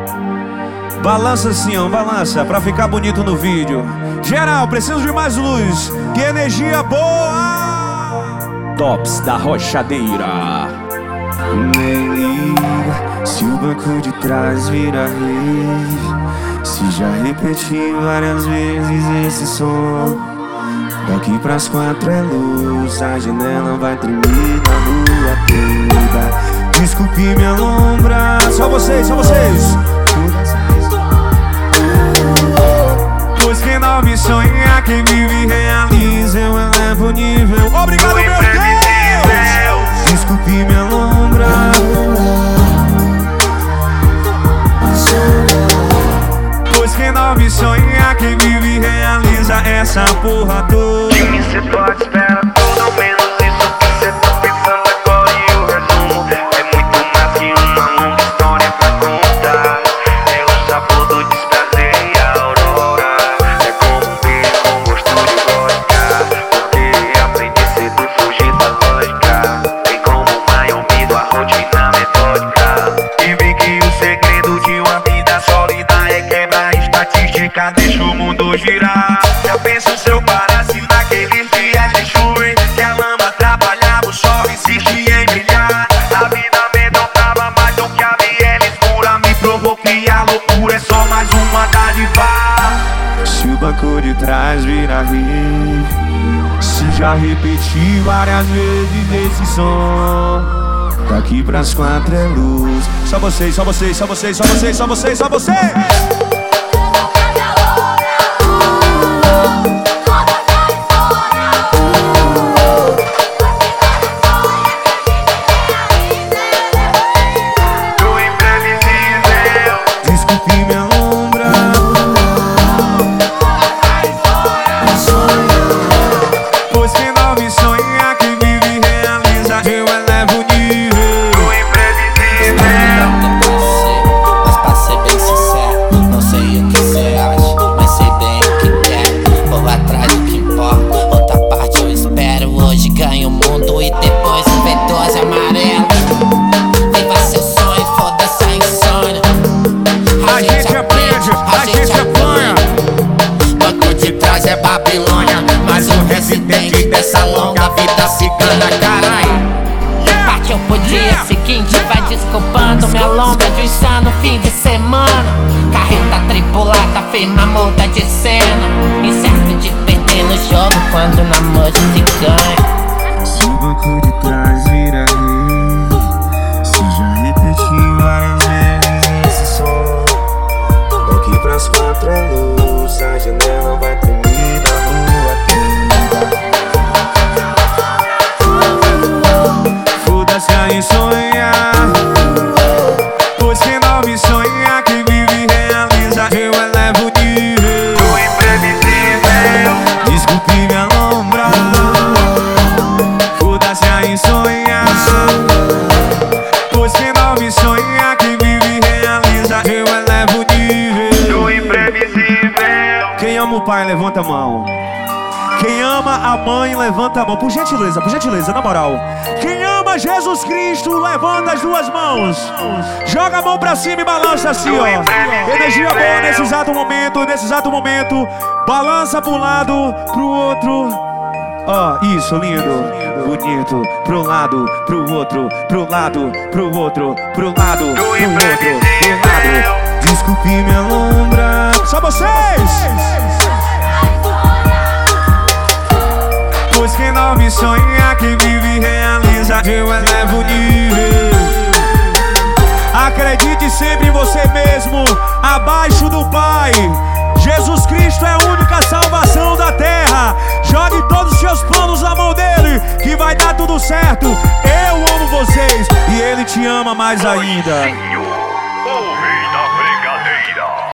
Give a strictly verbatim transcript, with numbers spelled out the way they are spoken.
Balança assim, ó, balança, pra ficar bonito no vídeo. Geral, preciso de mais luz. Que energia boa! Tops da Rochadeira. Nem liga se o banco de trás vira rave, se já repeti várias vezes esse som. Daqui pras quatro é luz, a janela vai tremer na lua toda. Desculpe minha lombra. Só vocês, só vocês. Pois quem não me sonha, quem vive realiza, eu elevo o nível. Obrigado, meu Deus! Desculpe minha lombra. Pois quem não me sonha, quem vive realiza essa porra toda. De mim cê pode esperar tudo menos isso que cê tá pensando agora. E o resumo é muito mais que uma longa história pra contar. É o sabor do desprazer e a aurora. É como um beijo com gosto de vodka, porque aprendi cedo fugir da lógica. Tem como Miami a rotina metódica. E vi que o segredo de uma vida sólida é quebrar a estatística, deixa o mundo girar. Já penso se eu parasse naqueles dias de chuva que a lama trabalhava, o sol insistia em brilhar. A vida amedrontava mais do que a biela escura, me provou que a loucura é só mais uma dádiva. Se o banco de trás vira rave, se já repeti várias vezes esse som. Daqui pras quatro é luz. Só vocês, só vocês, só vocês, só vocês, só vocês, só vocês. Desculpe minha lombra. Pois quem não me sonha, quem vive realiza, eu elevo o nível. Do imprevisível. Mas pra ser bem sincero, não sei o que cê acha, mas sei bem o que quer. Vou atrás do que importa, outra parte eu espero. Hoje ganho o mundo e depois o V doze amarelo. Viva seu sonho, foda-se a insônia. A gente aprende, a gente apanha. Banco de trás é Babilônia, mas o residente dessa longa vida cigana, caralho. Parte eu podia, seguinte, vai desculpando minha longa de insano fim de semana. Carreta tripulada, firma muda de cena. Incerto de perder no jogo quando na música se ganha. Se o banco de trás vira rave, se já repeti várias vezes esse som. Daqui pras quatro é luz, a janela vai tremer na rua toda. Foda-se a insônia. Pois quem não me sonha, quem vive realiza, eu elevo o nível. Do imprevisível. Desculpe minha lombra. Foda-se a insônia. Pois quem não me sonha, quem vive realiza, eu elevo o nível. Do imprevisível. Quem ama o pai, levanta a mão. Quem ama a mãe, levanta a mão. Por gentileza, por gentileza, na moral. Quem ama Jesus Cristo, levanta as duas mãos. Joga a mão pra cima e balança assim, ó. Energia boa nesse exato momento, nesse exato momento. Balança pra um lado, pro outro. Ó, isso, lindo, bonito. Pro lado, pro outro, pro lado, pro outro, pro lado, pro outro, pro lado. Desculpe minha lombra. Só vocês! Pois quem não me sonha, quem vive realiza, eu elevo o nível. Acredite sempre em você mesmo, abaixo do Pai. Jesus Cristo é a única salvação da terra. Jogue todos os seus planos na mão dele, que vai dar tudo certo. Eu amo vocês e ele te ama mais ainda.